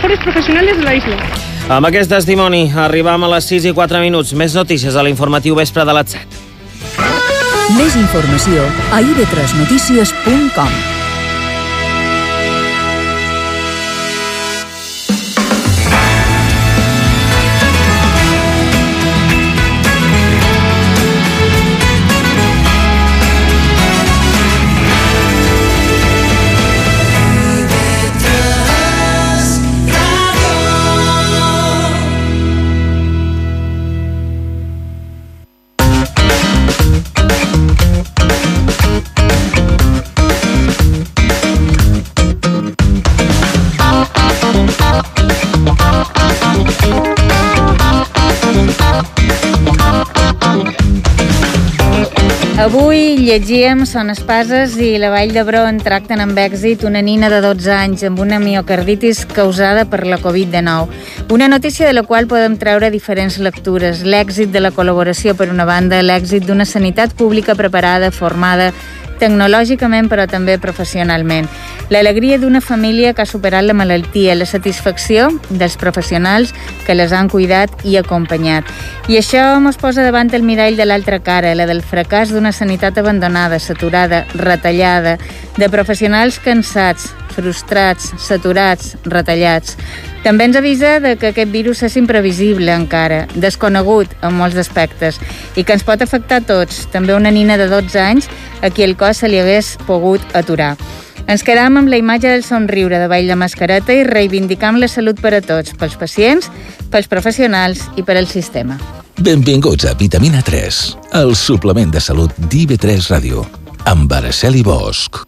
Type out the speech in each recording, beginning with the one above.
mejores profesionales de la isla. Amb aquest testimoni arribam a les 6:04. Més notícies a l'informatiu vespre de les 7. Més informació a ib3notícies.com. Avui llegíem Son Espases i la Vall d'Hebron tracten amb èxit una nina de 12 anys amb una miocarditis causada per la Covid-19. Una notícia de la qual podem treure diferents lectures. L'èxit de la col·laboració, per una banda, l'èxit d'una sanitat pública preparada, formada, tecnològicament però també professionalment. L'alegria d'una família que ha superat la malaltia, la satisfacció dels professionals que les han cuidat i acompanyat. I això ens posa davant el mirall de l'altra cara, la del fracàs d'una sanitat abandonada, saturada, retallada, de professionals cansats, frustrats, saturats, retallats. També ens avisa de que aquest virus és imprevisible encara, desconegut en molts aspectes i que ens pot afectar a tots, també una nina de 12 anys a qui el cos se li hagués pogut aturar. Ens quedam amb la imatge del somriure de Vall de Mascareta i reivindicam la salut per a tots, pels pacients, pels professionals i per al sistema. Benvinguts a Vitamina 3, el suplement de salut d'IV3 Ràdio, amb Araceli Bosch.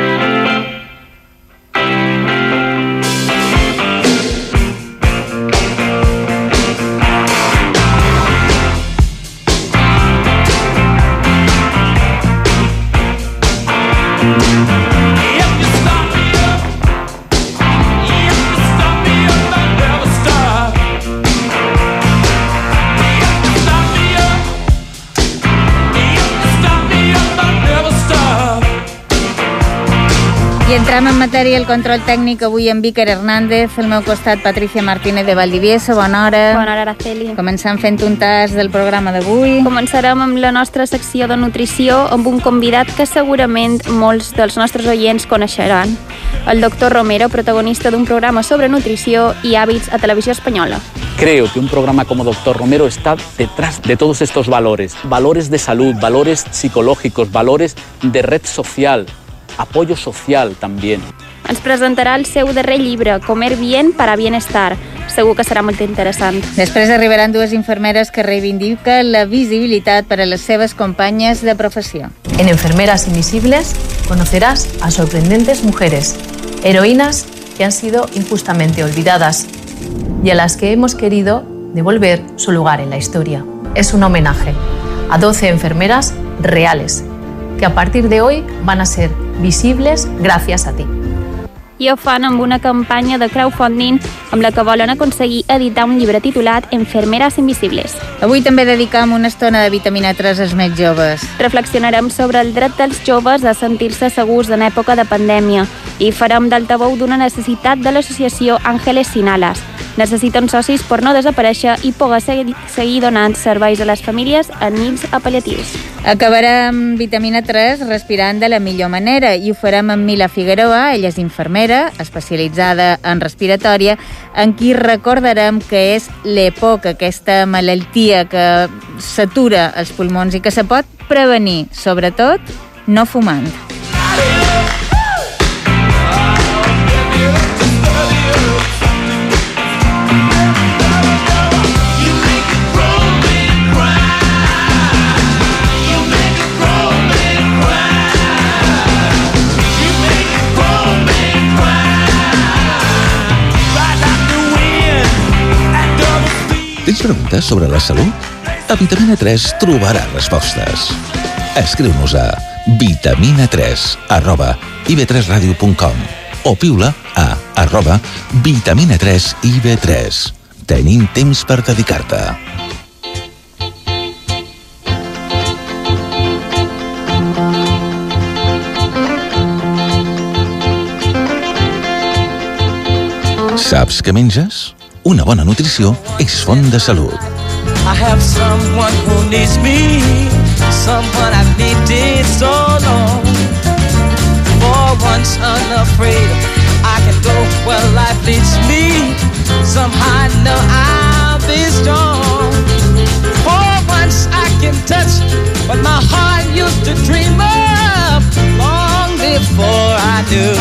I entrem en matèria. El control tècnic avui amb Víker Hernández, al meu costat Patricia Martínez de Valdivieso. Bona hora. Bona hora, Araceli. Comencem fent un tas del programa d'avui. Començarem amb la nostra secció de nutrició amb un convidat que segurament molts dels nostres oients coneixeran. El doctor Romero, protagonista d'un programa sobre nutrició i hàbits a Televisió Espanyola. Creo que un programa como Doctor Romero está detrás de todos estos valores. Valores de salud, valores psicológicos, valores de red social, apoyo social también. Ens presentarà el seu darrer llibre, Comer bien para bienestar. Segur que serà molt interessant. Després arribaran dues infermeres que reivindiquen la visibilitat per a les seves companyes de professió. En Enfermeras Invisibles conocerás a sorprendentes mujeres, heroínas que han sido injustamente olvidadas y a las que hemos querido devolver su lugar en la historia. Es un homenaje a 12 enfermeras reales que a partir de hoy van a ser visibles gracias a ti. I ho fan amb una campanya de crowdfunding amb la que volen aconseguir editar un llibre titulat Enfermeras Invisibles. Avui també dedicam una estona de vitamina 3 als més joves. Reflexionarem sobre el dret dels joves a sentir-se segurs en època de pandèmia i farem d'altaveu d'una necessitat de l'associació Ángeles Sin Alas. Necessiten socis per no desaparèixer i poder seguir donant serveis a les famílies en nits pal·liatius. Acabarem vitamina 3 respirant de la millor manera i ho farem amb Mila Figueroa. Ella és infermera, especialitzada en respiratòria, en qui recordarem que és l'EPOC, aquesta malaltia que satura els pulmons i que se pot prevenir, sobretot no fumant. Tens preguntes sobre la salut? A Vitamina 3 trobaràs respostes. Escriu-nos a vitamina3@ib3radio.com o piula a @vitamina3ib3. Tenim temps per dedicar-te. Saps què menges? Una bona nutrició és font de salut. I have someone who needs me, someone I've needed so long. For once unafraid, I can go where life leads me. Somehow I know I'll be strong. For once I can touch what my heart used to dream of long before I knew.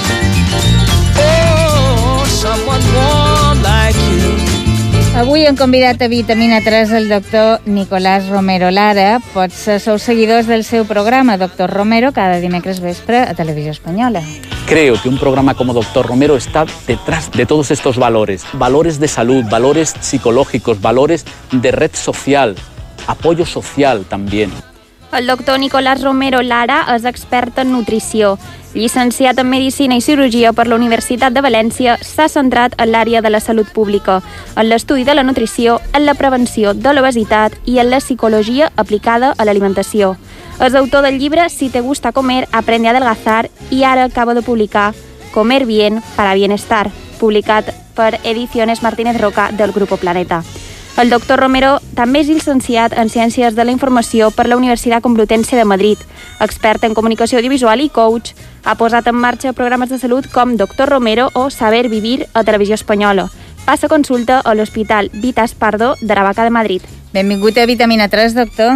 Oh, someone warm like you. Avui hem convidat a Vitamina 3 el doctor Nicolás Romero Lara. Potser sou seguidors del seu programa, Doctor Romero, cada dimecres vespre a Televisió Espanyola. Creo que un programa como Doctor Romero está detrás de todos estos valores. Valores de salud, valores psicológicos, valores de red social, apoyo social también. El doctor Nicolás Romero Lara és expert en nutrició. Llicenciat en Medicina i Cirurgia per la Universitat de València, s'ha centrat en l'àrea de la salut pública, en l'estudi de la nutrició, en la prevenció de l'obesitat i en la psicologia aplicada a l'alimentació. És autor del llibre Si te gusta comer, aprende a adelgazar i ara acaba de publicar Comer bien para bienestar, publicat per Ediciones Martínez Roca del Grupo Planeta. El doctor Romero també és llicenciat en Ciències de la Informació per la Universitat Complutense de Madrid, expert en comunicació audiovisual i coach. Ha posat en marxa programes de salut com Doctor Romero o Saber Vivir a Televisió Espanyola. Passa consulta a l'Hospital Vitas Pardo de Aravaca de Madrid. Benvingut a Vitamina 3, doctor.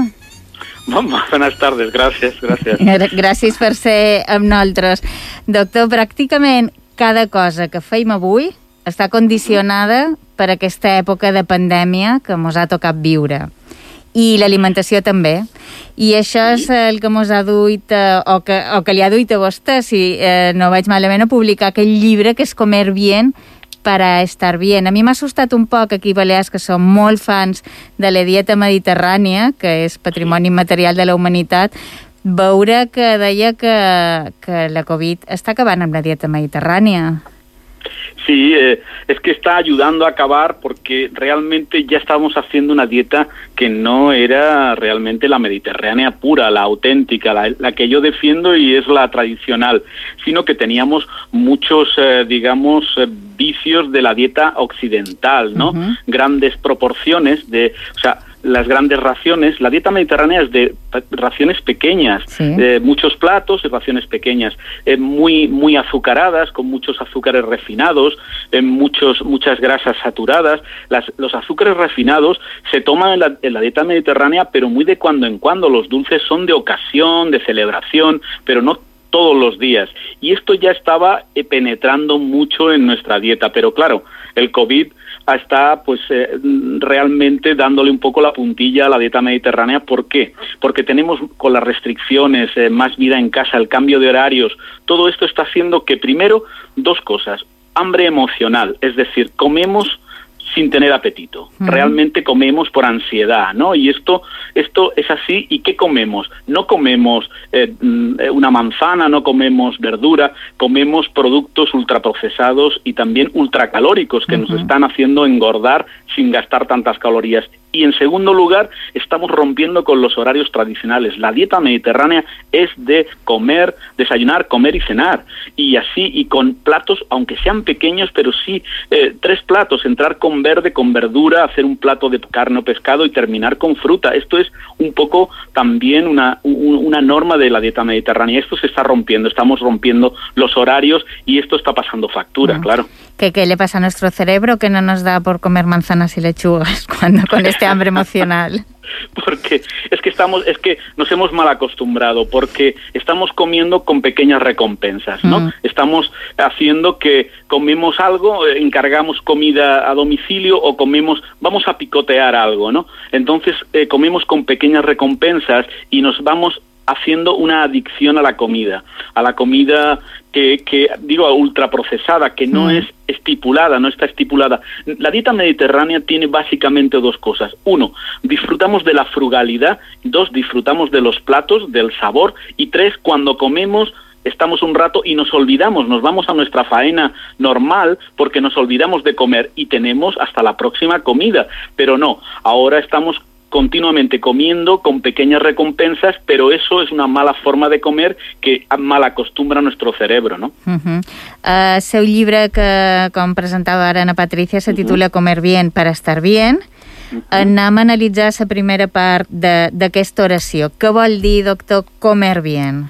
Buenas tardes, gràcies. Gràcies per ser amb nosaltres. Doctor, pràcticament cada cosa que feim avui està condicionada per aquesta època de pandèmia que ens ha tocat viure. I l'alimentació també. I això és el que ens ha duit, o que li ha duit a vostè, si no vaig malament, a publicar aquell llibre que és Comer bien para estar bien. A mi m'ha assustat un poc aquí a Balears, que som molt fans de la dieta mediterrània, que és patrimoni immaterial de la humanitat, veure que deia que la Covid està acabant amb la dieta mediterrània. Sí, es que está ayudando a acabar porque realmente ya estábamos haciendo una dieta que no era realmente la mediterránea pura, la auténtica, la que yo defiendo y es la tradicional, sino que teníamos muchos, vicios de la dieta occidental, ¿no? Uh-huh. Grandes proporciones las grandes raciones. La dieta mediterránea es de raciones pequeñas, sí. Muchos platos y raciones pequeñas, muy azucaradas, con muchos azúcares refinados, muchas grasas saturadas. Los azúcares refinados se toman en la dieta mediterránea, pero muy de cuando en cuando. Los dulces son de ocasión, de celebración, pero no todos los días. Y esto ya estaba penetrando mucho en nuestra dieta, pero claro, el COVID está realmente dándole un poco la puntilla a la dieta mediterránea. ¿Por qué? Porque tenemos con las restricciones, más vida en casa, el cambio de horarios, todo esto está haciendo que primero dos cosas: hambre emocional, es decir, comemos sin tener apetito. Realmente comemos por ansiedad, ¿no? Y esto es así. ¿Y qué comemos? No comemos una manzana, no comemos verdura, comemos productos ultraprocesados y también ultracalóricos que nos están haciendo engordar sin gastar tantas calorías. Y en segundo lugar, estamos rompiendo con los horarios tradicionales. La dieta mediterránea es de comer, desayunar, comer y cenar. Y así, y con platos, aunque sean pequeños, pero sí 3 platos, entrar con verde, con verdura, hacer un plato de carne o pescado y terminar con fruta. Esto es un poco también una norma de la dieta mediterránea. Esto se está rompiendo, estamos rompiendo los horarios y esto está pasando factura, claro. ¿Qué le pasa a nuestro cerebro que no nos da por comer manzanas y lechugas con este hambre emocional? Porque es que nos hemos mal acostumbrado, porque estamos comiendo con pequeñas recompensas, ¿no? Estamos haciendo que comemos algo, encargamos comida a domicilio o vamos a picotear algo, ¿no? Entonces comemos con pequeñas recompensas y nos vamos haciendo una adicción a la comida que digo ultraprocesada, que no es estipulada, no está estipulada. La dieta mediterránea tiene básicamente 2 cosas. 1, disfrutamos de la frugalidad. 2, disfrutamos de los platos, del sabor. Y 3, cuando comemos estamos un rato y nos olvidamos, nos vamos a nuestra faena normal porque nos olvidamos de comer y tenemos hasta la próxima comida. Pero no, ahora estamos continuamente comiendo con pequeñas recompensas, pero eso es una mala forma de comer que mal acostumbra nuestro cerebro, ¿no? El seu llibre, que com presentava ara Ana Patricia, se titula Comer bien para estar bien. Anem a analitzar la primera part d'aquesta oració. Què vol dir, doctor, comer bien?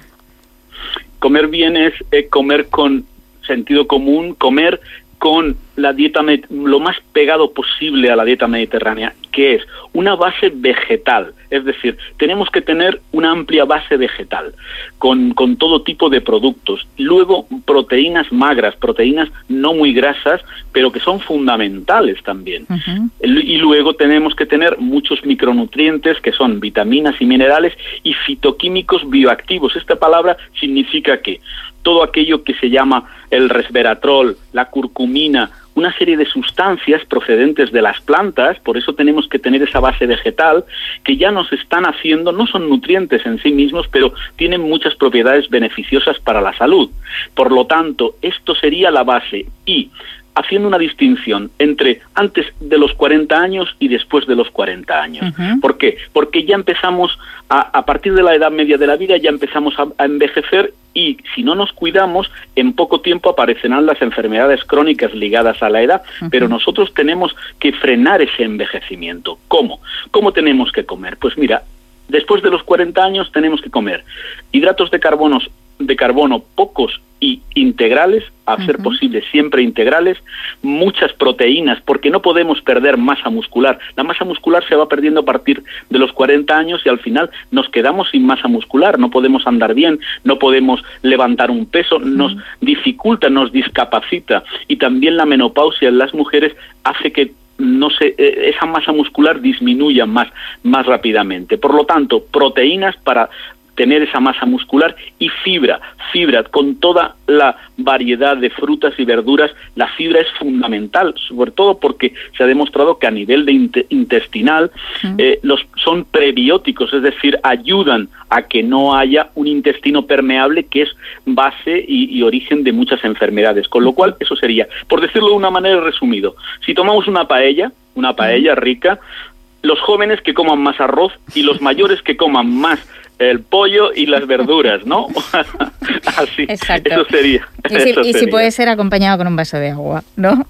Comer bien es comer con sentido común, comer con la dieta lo más pegado posible a la dieta mediterránea, que es una base vegetal. Es decir, tenemos que tener una amplia base vegetal con todo tipo de productos. Luego, proteínas magras, proteínas no muy grasas, pero que son fundamentales también. Y luego tenemos que tener muchos micronutrientes, que son vitaminas y minerales, y fitoquímicos bioactivos. Esta palabra significa que todo aquello que se llama el resveratrol, la curcumina, una serie de sustancias procedentes de las plantas, por eso tenemos que tener esa base vegetal, que ya nos están haciendo, no son nutrientes en sí mismos, pero tienen muchas propiedades beneficiosas para la salud. Por lo tanto, esto sería la base. Y haciendo una distinción entre antes de los 40 años y después de los 40 años. ¿Por qué? Porque ya empezamos, a partir de la edad media de la vida, ya empezamos a envejecer, y si no nos cuidamos, en poco tiempo aparecerán las enfermedades crónicas ligadas a la edad, pero nosotros tenemos que frenar ese envejecimiento. ¿Cómo? ¿Cómo tenemos que comer? Pues mira, después de los 40 años tenemos que comer hidratos de carbono pocos y integrales, a ser posible siempre integrales, muchas proteínas, porque no podemos perder masa muscular. La masa muscular se va perdiendo a partir de los 40 años y al final nos quedamos sin masa muscular, no podemos andar bien, no podemos levantar un peso, nos dificulta, nos discapacita, y también la menopausia en las mujeres hace que esa masa muscular disminuya más rápidamente. Por lo tanto, proteínas para tener esa masa muscular, y fibra con toda la variedad de frutas y verduras. La fibra es fundamental, sobre todo porque se ha demostrado que a nivel de intestinal son prebióticos, es decir, ayudan a que no haya un intestino permeable, que es base y origen de muchas enfermedades. Con lo cual, eso sería, por decirlo de una manera resumido, si tomamos una paella rica, los jóvenes que coman más arroz y los mayores que coman más el pollo y las verduras, ¿no? Así. Exacto. Eso sería. Y si puede ser acompañado con un vaso de agua, ¿no?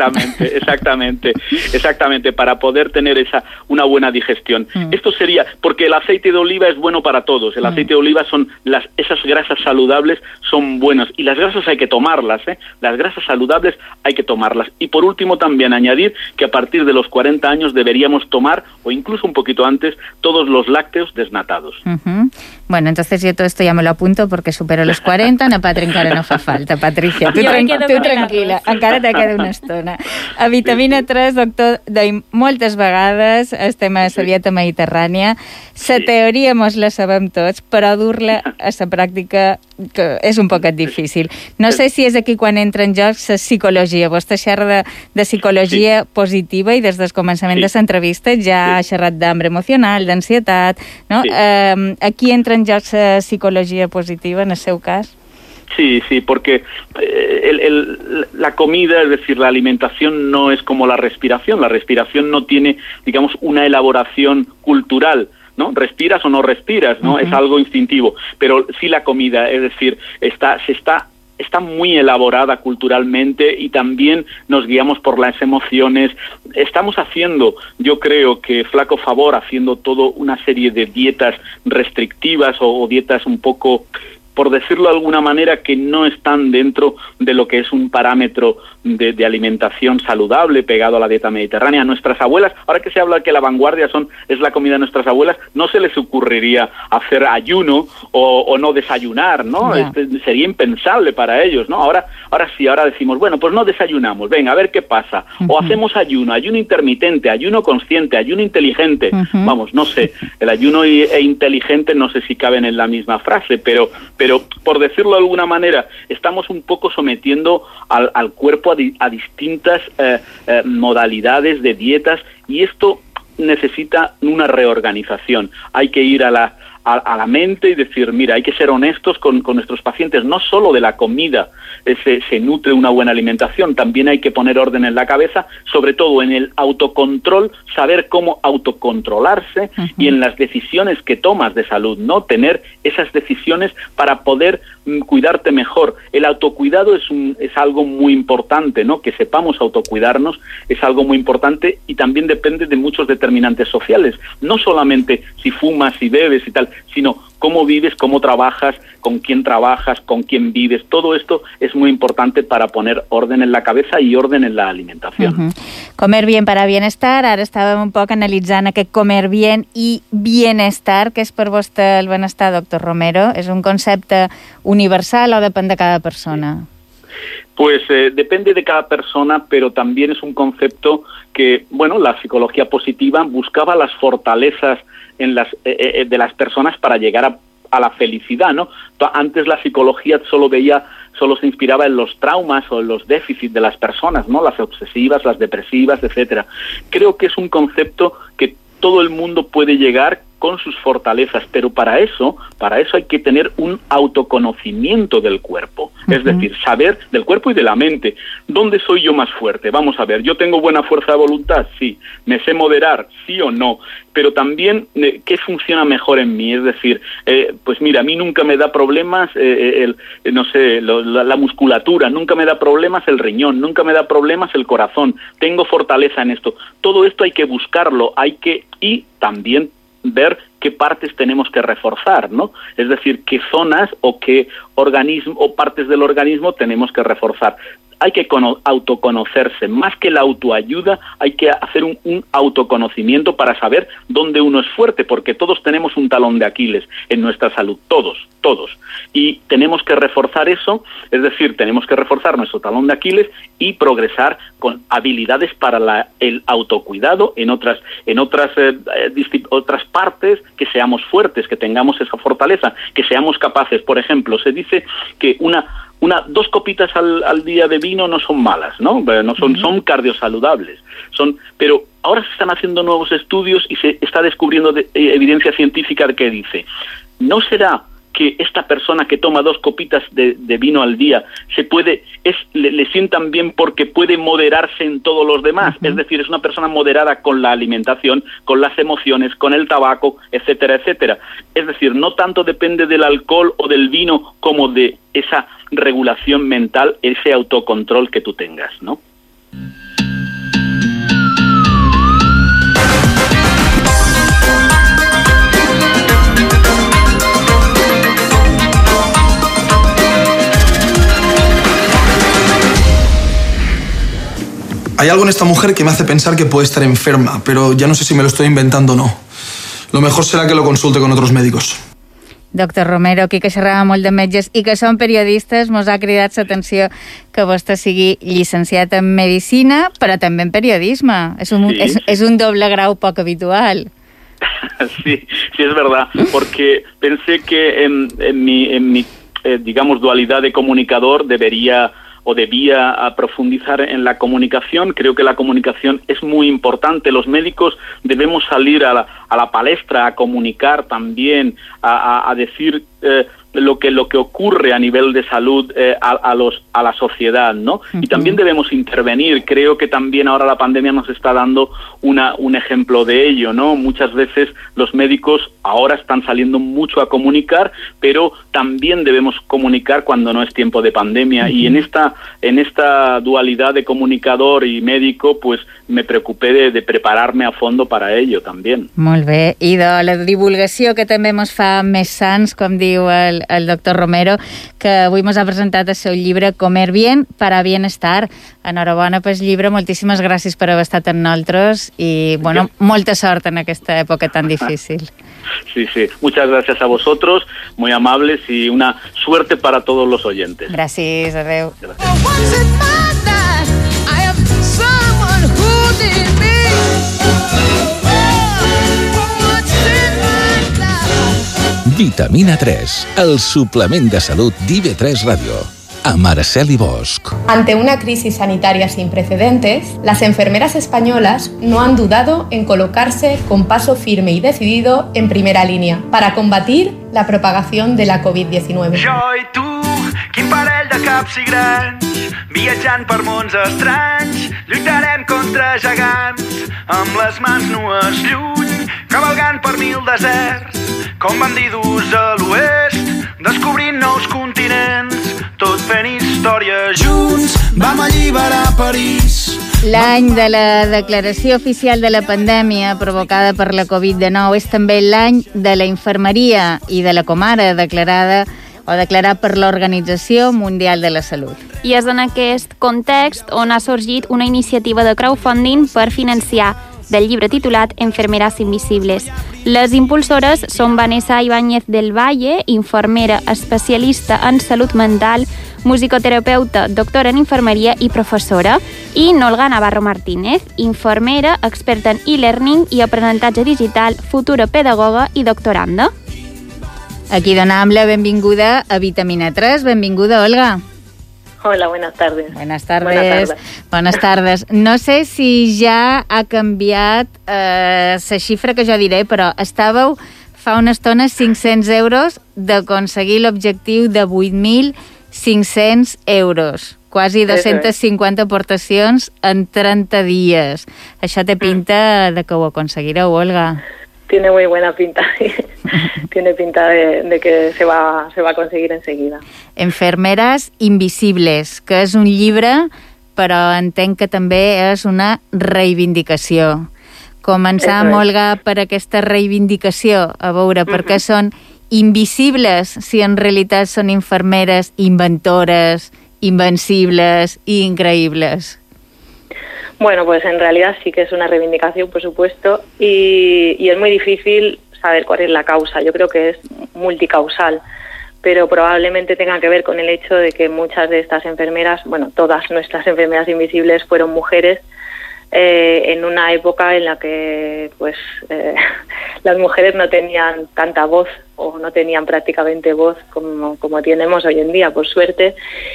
Exactamente, para poder tener una buena digestión. Esto sería, porque el aceite de oliva es bueno para todos. El aceite de oliva esas grasas saludables son buenas, y las grasas hay que tomarlas, Las grasas saludables hay que tomarlas. Y por último, también añadir que a partir de los 40 años deberíamos tomar, o incluso un poquito antes, todos los lácteos desnatados. Bueno, entonces yo todo esto ya me lo apunto porque supero los 40, Ana Patri encara no fa falta. Patricia, tu tranquil·la, encara te queda una estona. A Vitamina 3, doctor, moltes vegades estem a la dieta mediterrània. La teoria mos la sabem tots, però dur-la a la pràctica és un poquet difícil. No sé si és aquí quan entra en joc la psicologia. Vostè xerra de psicologia positiva, i des del començament de l'entrevista ja ha xerrat d'hambre emocional, d'ansietat, no? Aquí entra en joc la psicología positiva en el seu cas? Sí, porque la comida, es decir, la alimentación no es como la respiración. La respiración no tiene, digamos, una elaboración cultural, ¿no? Respiras o no respiras, ¿no? Es algo instintivo. Pero sí la comida, es decir, está muy elaborada culturalmente, y también nos guiamos por las emociones. Estamos haciendo, yo creo que flaco favor, haciendo toda una serie de dietas restrictivas o dietas un poco, por decirlo de alguna manera, que no están dentro de lo que es un parámetro de alimentación saludable pegado a la dieta mediterránea. Nuestras abuelas, ahora que se habla que la vanguardia es la comida de nuestras abuelas, no se les ocurriría hacer ayuno o no desayunar, ¿no? Sería impensable para ellos, ¿no? Ahora decimos, bueno, pues no desayunamos, venga, a ver qué pasa. O hacemos ayuno intermitente, ayuno consciente, ayuno inteligente. Vamos, no sé, el ayuno e inteligente no sé si caben en la misma frase, pero por decirlo de alguna manera, estamos un poco sometiendo al cuerpo a distintas modalidades de dietas, y esto necesita una reorganización. Hay que ir a a la mente y decir, mira, hay que ser honestos con nuestros pacientes, no solo de la comida se nutre una buena alimentación, también hay que poner orden en la cabeza, sobre todo en el autocontrol, saber cómo autocontrolarse y en las decisiones que tomas de salud, ¿no? Tener esas decisiones para poder cuidarte mejor. El autocuidado es algo muy importante, ¿no? Que sepamos autocuidarnos es algo muy importante y también depende de muchos determinantes sociales, no solamente si fumas, si bebes y tal, sino cómo vives, cómo trabajas, con quién vives. Todo esto es muy importante para poner orden en la cabeza i orden en la alimentación. Comer bien para bienestar. Ara estàvem un poc analitzant aquest comer bien i bienestar. Què és per vostè el benestar, doctor Romero? És un concepte universal o depèn de cada persona? Pues depende de cada persona, pero también es un concepto que, bueno, la psicología positiva buscaba las fortalezas de las personas para llegar a la felicidad, ¿no? Antes la psicología solo se inspiraba en los traumas o en los déficits de las personas, ¿no? Las obsesivas, las depresivas, etcétera. Creo que es un concepto que todo el mundo puede llegar con sus fortalezas, pero para eso hay que tener un autoconocimiento del cuerpo, es decir, saber del cuerpo y de la mente, ¿dónde soy yo más fuerte? Vamos a ver, ¿yo tengo buena fuerza de voluntad? Sí. ¿Me sé moderar? Sí o no. Pero también, ¿qué funciona mejor en mí? Es decir, pues mira, a mí nunca me da problemas, la musculatura, nunca me da problemas el riñón, nunca me da problemas el corazón, tengo fortaleza en esto. Todo esto hay que buscarlo, y también ver qué partes tenemos que reforzar, ¿no? Es decir, qué zonas o qué organismo o partes del organismo tenemos que reforzar. Hay que autoconocerse, más que la autoayuda, hay que hacer un autoconocimiento para saber dónde uno es fuerte, porque todos tenemos un talón de Aquiles en nuestra salud, todos. Y tenemos que reforzar eso, es decir, tenemos que reforzar nuestro talón de Aquiles y progresar con habilidades para el autocuidado en otras partes, que seamos fuertes, que tengamos esa fortaleza, que seamos capaces. Por ejemplo, se dice que 2 copitas al día de vino no son malas, ¿no? Son cardiosaludables. Pero ahora se están haciendo nuevos estudios y se está descubriendo evidencia científica que dice, ¿no será que esta persona que toma 2 copitas de vino al día le sientan bien porque puede moderarse en todos los demás? Es decir, es una persona moderada con la alimentación, con las emociones, con el tabaco, etcétera, etcétera. Es decir, no tanto depende del alcohol o del vino como de esa regulación mental, ese autocontrol que tú tengas, ¿no? Hay algo en esta mujer que me hace pensar que puede estar enferma, pero ya no sé si me lo estoy inventando o no. Lo mejor será que lo consulte con otros médicos. Doctor Romero, aquí que xerrava molt de metges i que són periodistes, mos ha cridat l'atenció que vostè sigui llicenciat en Medicina, però també en Periodisme. És un doble grau poc habitual. Sí, es verdad, porque pensé que en mi digamos, dualidad de comunicador debía profundizar en la comunicación. Creo que la comunicación es muy importante. Los médicos debemos salir a la palestra, a comunicar también, a decir lo que ocurre a nivel de salud a la sociedad, ¿no? Y también debemos intervenir. Creo que también ahora la pandemia nos está dando un ejemplo de ello, ¿no? Muchas veces los médicos ahora están saliendo mucho a comunicar, pero también debemos comunicar cuando no es tiempo de pandemia. Y en esta dualidad de comunicador y médico, pues me preocupé de prepararme a fondo para ello también. Molt bé. I de la divulgació que també mos fa més sants, com diu el doctor Romero, que avui mos ha presentat el seu llibre Comer bien para bienestar. Enhorabona pel llibre, moltíssimes gràcies per haver estat amb nosaltres i, bueno, molta sort en aquesta època tan difícil. Sí, muchas gracias a vosotros, muy amables, y una suerte para todos los oyentes. Gràcies, adeu. Vitamina 3, el suplement de salut d'IV3 Ràdio. amb Araceli Bosch. Ante una crisis sanitaria sin precedentes, las enfermeras españolas no han dudado en colocarse con paso firme y decidido en primera línea para combatir la propagación de la COVID-19. Jo i tu, quin parell de caps i grans, viatjant per mons estranys, lluitarem contra gegants, amb les mans nues lluny, cavalgant per 1000 deserts, com bandidos a l'oest, descobrint nous continents, tot fent història junts, vam alliberar París. L'any de la declaració oficial de la pandèmia provocada per la Covid-19 és també l'any de la infermeria i de la comara declarat per l'Organització Mundial de la Salut. I és en aquest context on ha sorgit una iniciativa de crowdfunding per financiar del llibre titulat Enfermeras Invisibles. Les impulsores són Vanessa Ibáñez del Valle, infermera especialista en salut mental, musicoterapeuta, doctora en infermeria i professora, i Nolga Navarro Martínez, infermera, experta en e-learning i aprenentatge digital, futura pedagoga i doctoranda. Aquí donem la benvinguda a Vitamina 3. Benvinguda, Olga. Hola, buenas tardes. Buenas tardes. No sé si ja ha canviat la xifra que jo diré, però estàveu fa una estona 500 euros d'aconseguir l'objectiu de 8.500 euros. Quasi 250 aportacions en 30 dies. Això té pinta de que ho aconseguireu, Olga. Tiene muy buena pinta. Tiene pinta de que se va a conseguir enseguida. Enfermeras Invisibles, que és un llibre, però entenc que també és una reivindicació. Començam, Olga, per aquesta reivindicació, a veure per què són invisibles si en realitat són infermeres inventores, invencibles i increïbles. Bueno, pues en realidad sí que es una reivindicación, por supuesto, y es muy difícil saber cuál es la causa. Yo creo que es multicausal, pero probablemente tenga que ver con el hecho de que muchas de estas enfermeras, bueno, todas nuestras enfermeras invisibles fueron mujeres en una época en la que pues las mujeres no tenían tanta voz o no tenían prácticamente voz como tenemos hoy en día, por suerte.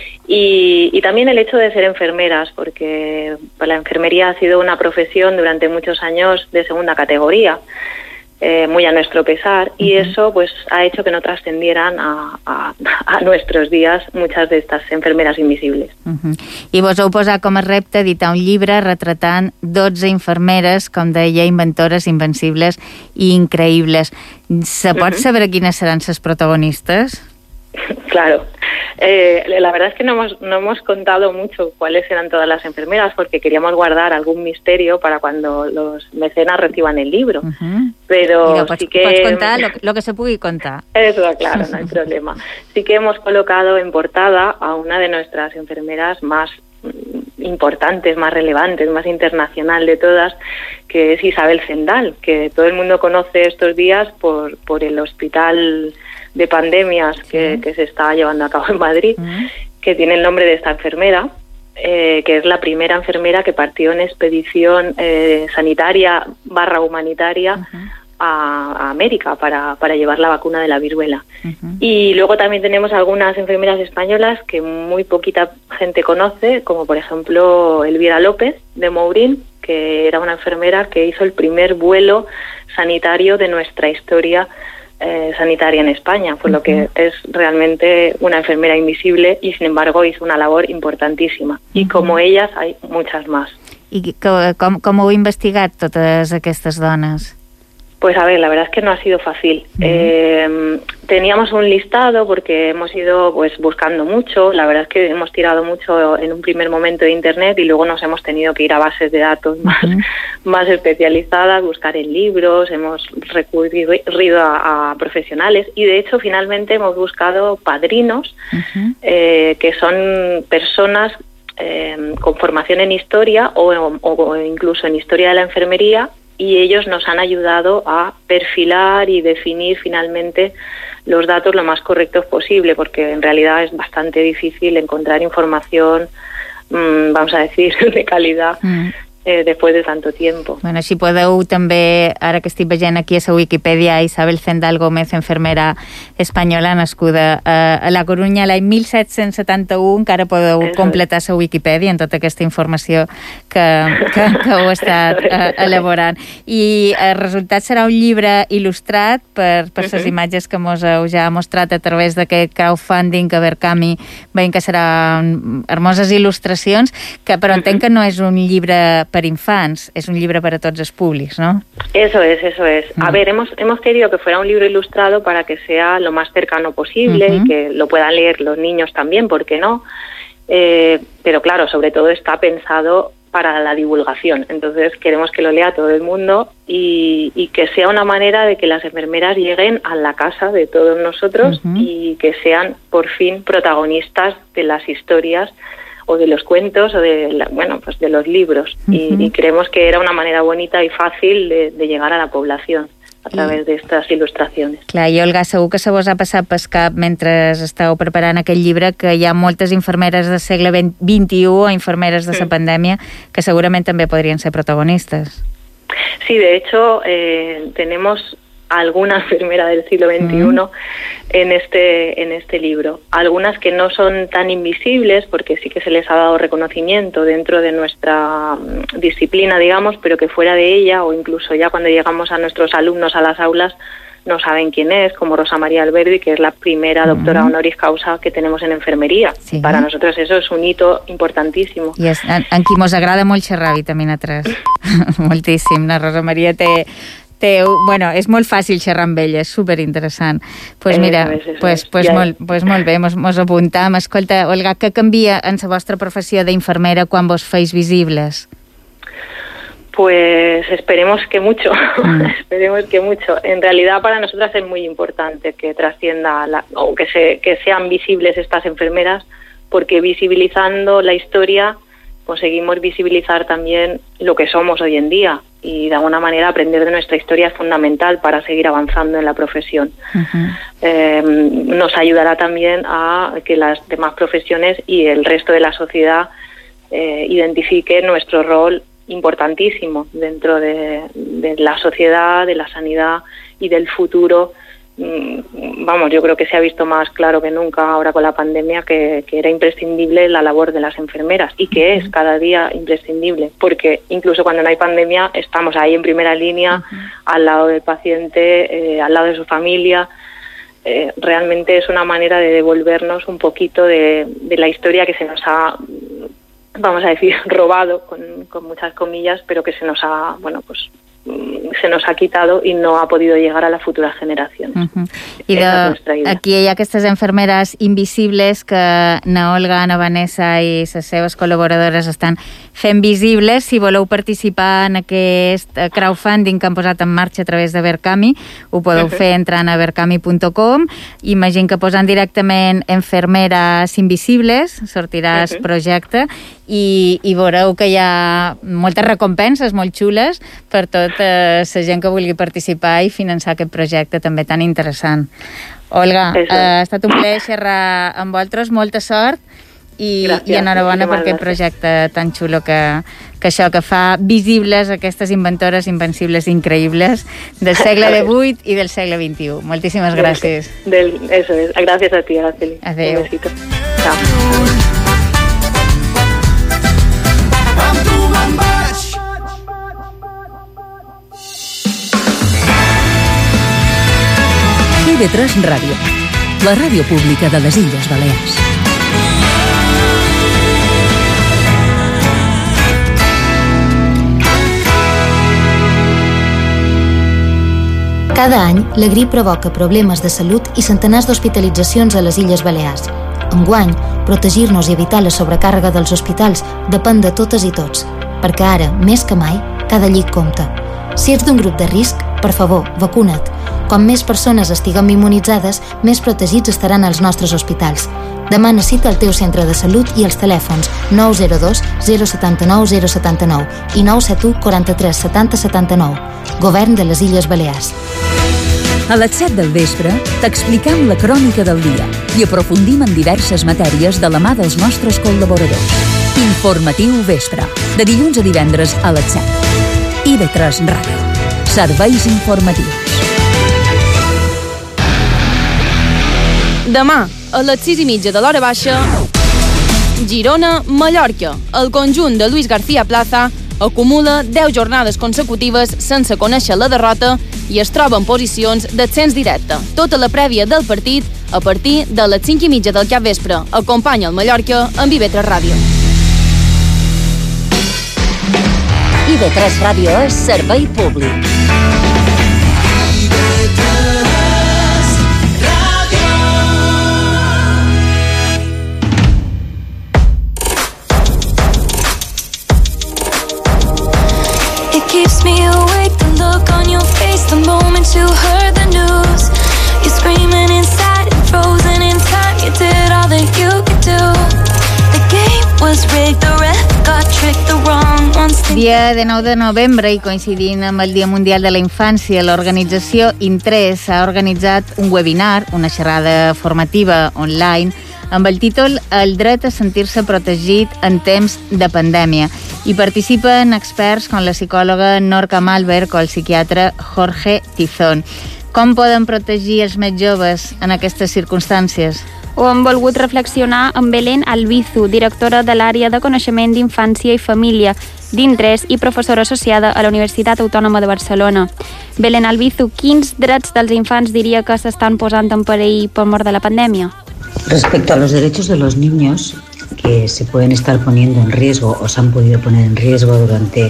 Y también el hecho de ser enfermeras, porque la enfermería ha sido una profesión durante muchos años de segunda categoría, muy a nuestro pesar, y eso pues ha hecho que no trascendieran a nuestros días muchas de estas enfermeras invisibles. I vos heu posat com a repte editar un llibre retratant 12 infermeres, com deia, inventores, invencibles i increïbles. Se pot saber quines seran les protagonistes? Claro. La verdad es que no hemos contado mucho cuáles eran todas las enfermeras porque queríamos guardar algún misterio para cuando los mecenas reciban el libro. Pero sí que... Pots contar lo que se pugui contar. Eso, claro, no hay problema. Sí que hemos colocado en portada a una de nuestras enfermeras más importantes, más relevantes, más internacional de todas, que es Isabel Zendal, que todo el mundo conoce estos días por el hospital de pandemias que se está llevando a cabo en Madrid, que tiene el nombre de esta enfermera, que es la primera enfermera que partió en expedición sanitaria / humanitaria a América para llevar la vacuna de la viruela. Y luego también tenemos algunas enfermeras españolas que muy poquita gente conoce, como por ejemplo Elvira López de Mourín, que era una enfermera que hizo el primer vuelo sanitario de nuestra historia sanitaria en España, por lo que es realmente una enfermera invisible y sin embargo hizo una labor importantísima. Y como ellas hay muchas más. I com heu investigat totes aquestes dones? Pues a ver, la verdad es que no ha sido fácil. Teníamos un listado porque hemos ido pues buscando mucho. La verdad es que hemos tirado mucho en un primer momento de internet y luego nos hemos tenido que ir a bases de datos más especializadas, buscar en libros, hemos recurrido a profesionales y de hecho finalmente hemos buscado padrinos que son personas con formación en historia o incluso en historia de la enfermería, y ellos nos han ayudado a perfilar y definir finalmente los datos lo más correctos posible, porque en realidad es bastante difícil encontrar información, vamos a decir, de calidad después de tanto tiempo. Bueno, si podeu també, ara que estic veient aquí a la Wikipedia, Isabel Zendal Gómez, enfermera espanyola nascuda a La Corunya l'any 1771, encara podeu completar la Wikipedia en tota aquesta informació que heu estat elaborant. I el resultat serà un llibre il·lustrat per les imatges que mos heu ja mostrat a través d'aquest crowdfunding que Verkami veiem que seran hermoses il·lustracions, però entenc que no és un llibre per infants, es un libro para todos los públicos, ¿no? Eso es. A ver, hemos querido que fuera un libro ilustrado para que sea lo más cercano posible y que lo puedan leer los niños también, ¿por qué no? Pero claro, sobre todo está pensado para la divulgación, entonces queremos que lo lea todo el mundo y que sea una manera de que las enfermeras lleguen a la casa de todos nosotros y que sean por fin protagonistas de las historias o de los cuentos o de los libros y creemos que era una manera bonita y fácil de llegar a la población a través de estas il·lustracions. Clar, i Olga, segur que se vos ha passat pel cap mentre esteu preparant aquest llibre que hi ha moltes infermeres del segle XXI o infermeres de la pandèmia que segurament també podrien ser protagonistes. Sí, de hecho, tenemos alguna enfermera del siglo XXI en este libro. Algunas que no son tan invisibles, porque sí que se les ha dado reconocimiento dentro de nuestra disciplina, digamos, pero que fuera de ella, o incluso ya cuando llegamos a nuestros alumnos a las aulas, no saben quién es, como Rosa María Alberdi, que es la primera doctora honoris causa que tenemos en enfermería. Sí. Para nosotros eso es un hito importantísimo. I en qui mos agrada molt xerrar vitamina 3. Moltíssim. La Rosa María bueno, és molt fàcil xerrar amb ella, és superinteressant. Pues mira, molt bé, mos apuntam. Escolta, Olga, què canvia en la vostra professió d'infermera quan vos feis visibles? Pues esperemos que mucho, esperemos que mucho. En realidad para nosotras es muy importante que trascienda o que sean visibles estas enfermeras, porque visibilizando la historia conseguimos visibilizar también lo que somos hoy en día y de alguna manera aprender de nuestra historia es fundamental para seguir avanzando en la profesión. Nos ayudará también a que las demás profesiones y el resto de la sociedad identifiquen nuestro rol importantísimo dentro de la sociedad, de la sanidad y del futuro. Vamos, yo creo que se ha visto más claro que nunca ahora con la pandemia que era imprescindible la labor de las enfermeras y que es cada día imprescindible, porque incluso cuando no hay pandemia estamos ahí en primera línea, al lado del paciente, al lado de su familia. Realmente es una manera de devolvernos un poquito de la historia que se nos ha, vamos a decir, robado con muchas comillas, pero que se nos ha, se nos ha quitado y no ha podido llegar a las futuras generaciones. I aquí hi ha aquestes enfermeres invisibles que na Olga, na Vanessa i les seves col·laboradores estan fent visibles. Si voleu participar en aquest crowdfunding que han posat en marxa a través de Verkami, ho podeu fer entrant a verkami.com. Imagino que posant directament enfermeres invisibles sortirà el projecte i veureu que hi ha moltes recompenses molt xules per tota la gent que vulgui participar i finançar aquest projecte també tan interessant. Olga, ha estat un plaer xerrar amb vosaltres, molta sort i enhorabona per aquest projecte tan xulo que això, que fa visibles aquestes inventores invencibles increïbles del segle XVIII i del segle XXI. Moltíssimes gràcies. Eso es. Gracias a ti, Araceli. Adéu. Un besito. Chao. TV3 Ràdio, la ràdio pública de les Illes Balears. Cada any, la grip provoca problemes de salut i centenars d'hospitalitzacions a les Illes Balears. Enguany, protegir-nos i evitar la sobrecàrrega dels hospitals depèn de totes i tots, perquè ara, més que mai, cada llit compta. Si ets d'un grup de risc, per favor, vacuna't. Com més persones estiguem immunitzades, més protegits estaran els nostres hospitals. Demana cita al teu centre de salut i els telèfons 902 079 079 i 971 43 70 79. Govern de les Illes Balears. A les 7 del vespre t'expliquem la crònica del dia i aprofundim en diverses matèries de la mà dels nostres col·laboradors. Informatiu vespre, de dilluns a divendres a les 7. IB3 Ràdio. Serveis informatius. Demà, a les 6:30 de l'hora baixa, Girona-Mallorca. El conjunt de Luis García Plaza acumula 10 jornades consecutives sense conèixer la derrota i es troba en posicions d'ascens directe. Tota la prèvia del partit a partir de les 5:30 del capvespre. Acompanya el Mallorca amb IB3 Ràdio. IB3 Ràdio és servei públic. Keeps me awake, the look on your face the moment you heard the news. You're screaming inside and frozen in time. You did all that you could do. The game was rigged, the ref got tricked, the wrong ones. Dia de 9 de novembre i coincidint amb el Dia Mundial de la Infància, l'organització Intres ha organitzat un webinar, una xerrada formativa online, amb el títol El dret a sentir-se protegit en temps de pandèmia. Hi participen experts com la psicòloga Norca Malberg o el psiquiatre Jorge Tizón. Com poden protegir els més joves en aquestes circumstàncies? Ho hem volgut reflexionar amb Belén Albizu, directora de l'àrea de coneixement d'infància i família d'Intres i professora associada a la Universitat Autònoma de Barcelona. Belén Albizu, quins drets dels infants diria que s'estan posant en perill per mort de la pandèmia? Respecto a los derechos de los niños que se pueden estar poniendo en riesgo o se han podido poner en riesgo durante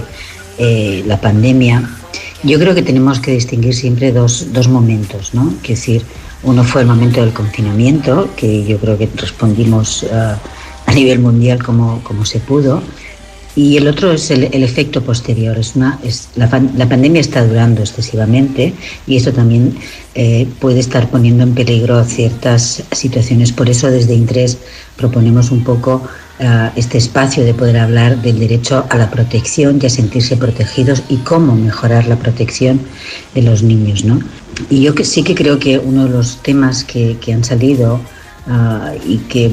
la pandemia, yo creo que tenemos que distinguir siempre dos momentos, ¿no? Que decir, uno fue el momento del confinamiento, que yo creo que respondimos a nivel mundial como se pudo, y el otro es el efecto posterior. La pandemia está durando excesivamente y eso también puede estar poniendo en peligro ciertas situaciones. Por eso desde Intres proponemos un poco este espacio de poder hablar del derecho a la protección y a sentirse protegidos y cómo mejorar la protección de los niños, ¿no? Y yo sí que creo que uno de los temas que han salido y que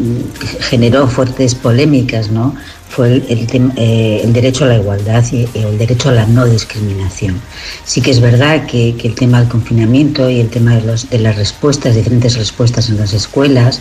generó fuertes polémicas, ¿no?, fue el derecho a la igualdad y el derecho a la no discriminación. Sí que es verdad que el tema del confinamiento y el tema de las respuestas, diferentes respuestas en las escuelas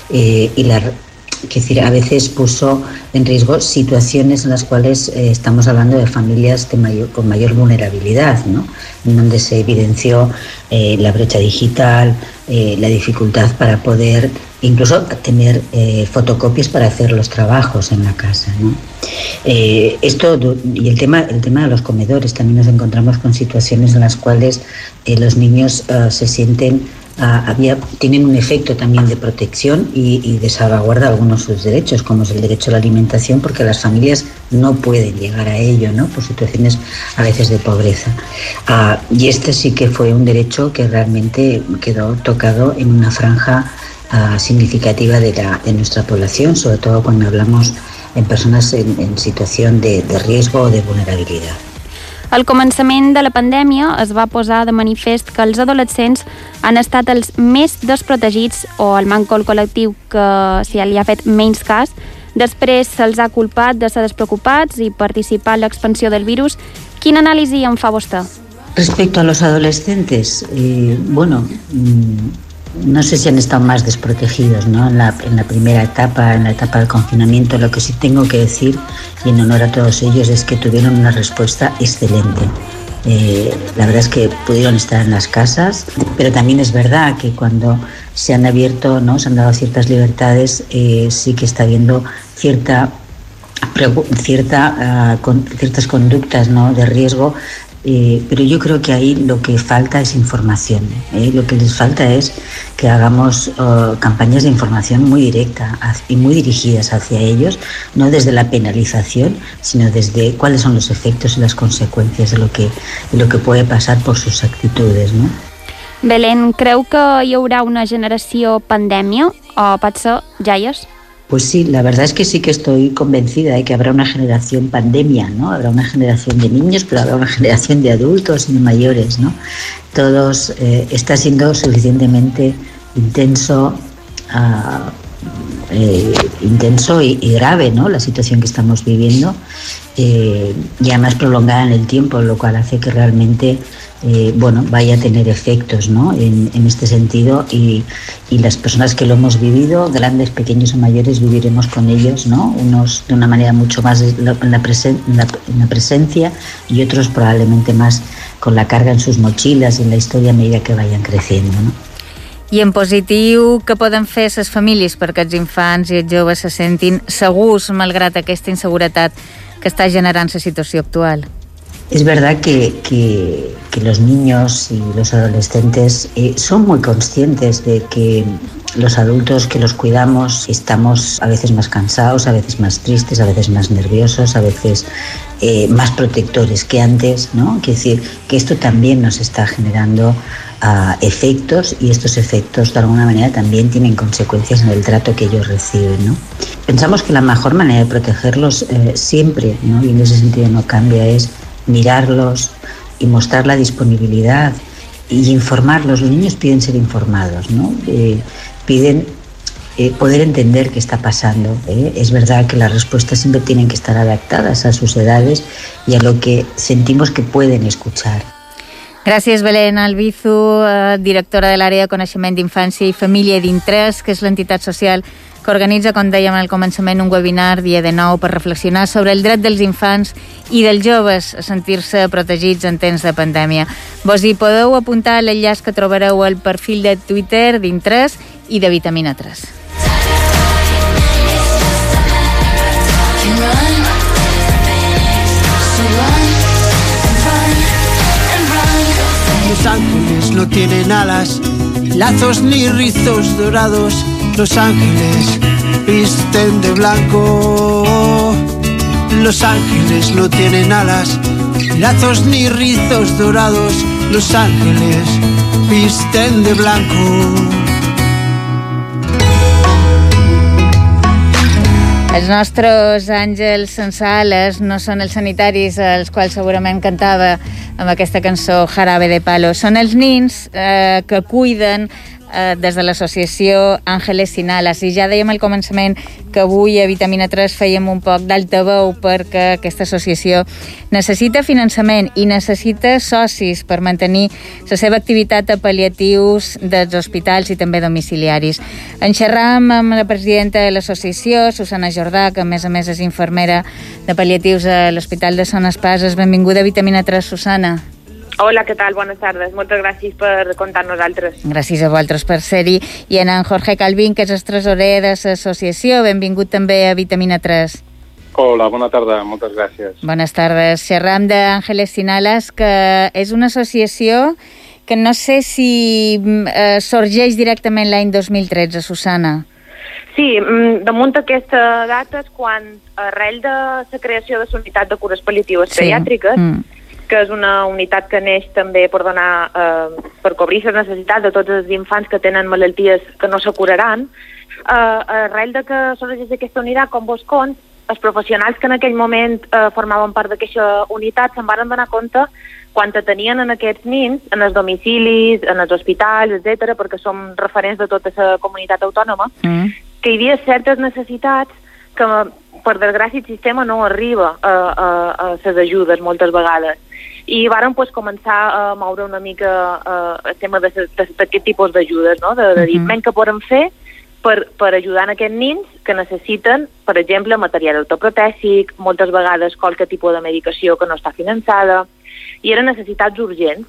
a veces puso en riesgo situaciones en las cuales estamos hablando de familias con mayor vulnerabilidad, ¿no?, en donde se evidenció la brecha digital, la dificultad para poder incluso tener fotocopias para hacer los trabajos en la casa, ¿no? Esto y el tema de los comedores, también nos encontramos con situaciones en las cuales los niños se sienten tienen un efecto también de protección y de salvaguarda algunos de sus derechos, como es el derecho a la alimentación, porque las familias no pueden llegar a ello, ¿no?, por situaciones a veces de pobreza. Y este sí que fue un derecho que realmente quedó tocado en una franja significativa de nuestra población, sobre todo cuando hablamos en personas en situación de riesgo o de vulnerabilidad. Al començament de la pandèmia es va posar de manifest que els adolescents han estat els més desprotegits o el manco al col·lectiu que s'hi ha fet menys cas. Després se'ls ha culpat de ser despreocupats i participar en l'expansió del virus. Quina anàlisi en fa vostè? Respecto a los adolescentes, no sé si han estado más desprotegidos, ¿no?, en la primera etapa, en la etapa del confinamiento. Lo que sí tengo que decir, y en honor a todos ellos, es que tuvieron una respuesta excelente. La verdad es que pudieron estar en las casas, pero también es verdad que cuando se han abierto, ¿no?, se han dado ciertas libertades, sí que está habiendo ciertas conductas, ¿no?, de riesgo. Pero yo creo que ahí lo que falta es información. Lo que les falta es que hagamos campañas de información muy directa y muy dirigidas hacia ellos, no desde la penalización, sino desde cuáles son los efectos y las consecuencias de lo que puede pasar por sus actitudes, ¿no? Belén, creu que hi haurà una generació pandèmia o potser ja hi és? Pues sí, la verdad es que sí que estoy convencida de que habrá una generación pandemia, ¿no? Habrá una generación de niños, pero habrá una generación de adultos y de mayores, ¿no? Todos está siendo suficientemente intenso intenso y grave, ¿no? La situación que estamos viviendo, y además prolongada en el tiempo, lo cual hace que realmente vaya a tener efectos, ¿no? en este sentido, y las personas que lo hemos vivido, grandes, pequeños o mayores, viviremos con ellos, ¿no? Unos de una manera mucho más en la presencia y otros probablemente más con la carga en sus mochilas y en la historia a medida que vayan creciendo, ¿no? I en positiu, què poden fer les famílies perquè els infants i els joves se sentin segurs malgrat aquesta inseguretat que està generant la situació actual? Es verdad que los niños y los adolescentes son muy conscientes de que los adultos que los cuidamos estamos a veces más cansados, a veces más tristes, a veces más nerviosos, a veces más protectores que antes, ¿no? Quiere decir que esto también nos está generando efectos, y estos efectos de alguna manera también tienen consecuencias en el trato que ellos reciben, ¿no? Pensamos que la mejor manera de protegerlos siempre, ¿no? Y en ese sentido no cambia, es mirarlos y mostrar la disponibilidad y informarlos. Los niños piden ser informados, ¿no? Piden poder entender qué está pasando. Es verdad que las respuestas siempre tienen que estar adaptadas a sus edades y a lo que sentimos que pueden escuchar. Gràcies, Belén Albizu, directora de l'àrea de coneixement d'infància i família d'Intres, que és l'entitat social que organitza, com dèiem al començament, un webinar dia de nou per reflexionar sobre el dret dels infants i dels joves a sentir-se protegits en temps de pandèmia. Vos hi podeu apuntar l'enllaç que trobareu al perfil de Twitter d'Intres i de Vitamina 3. Los ángeles no tienen alas, lazos ni rizos dorados. Los ángeles visten de blanco. Los ángeles no tienen alas, lazos ni rizos dorados. Los ángeles visten de blanco. Els nostres àngels sense ales no són els sanitaris als quals segurament cantava amb aquesta cançó Jarabe de Palo. Són els nins que cuiden des de l'associació Àngeles Sin Alas. I ja dèiem al començament que avui a Vitamina 3 fèiem un poc d'altaveu perquè aquesta associació necessita finançament i necessita socis per mantenir la seva activitat a pal·liatius dels hospitals i també domiciliaris. En xerram amb la presidenta de l'associació, Susana Jordà, que a més és infermera de pal·liatius a l'Hospital de Son Espases. Benvinguda a Vitamina 3, Susana. Hola, què tal? Bones tardes. Moltes gràcies per comptar amb nosaltres. Gràcies a vosaltres per ser-hi. I en Jorge Calvín, que és el tresorer de l'associació. Benvingut també a Vitamina 3. Hola, bona tarda. Moltes gràcies. Bones tardes. Xerram d'Àngeles Sin Alas, que és una associació que no sé si sorgeix directament l'any 2013, Susana. Sí, damunt aquesta data és quan, arrel de la creació de la unitat de cures pal·liatives pediàtriques, que és una unitat que neix també per donar, per cobrir les necessitats de tots els infants que tenen malalties que no se curaran. Arrel de que sorgeix aquesta unitat, com vos cont, els professionals que en aquell moment formaven part d'aquesta unitat se'n van donar compte quan tenien en aquests nins, en els domicilis, en els hospitals, etc., perquè som referents de tota la comunitat autònoma, que hi havia certes necessitats que, per desgràcia, el sistema no arriba a les ajudes moltes vegades. I vàrem començar a moure una mica el tema d'aquest tipus d'ajudes, no? De dir, què podem fer per ajudar en aquests nins que necessiten, per exemple, material ortoprotèsic, moltes vegades qualque tipus de medicació que no està finançada, i eren necessitats urgents.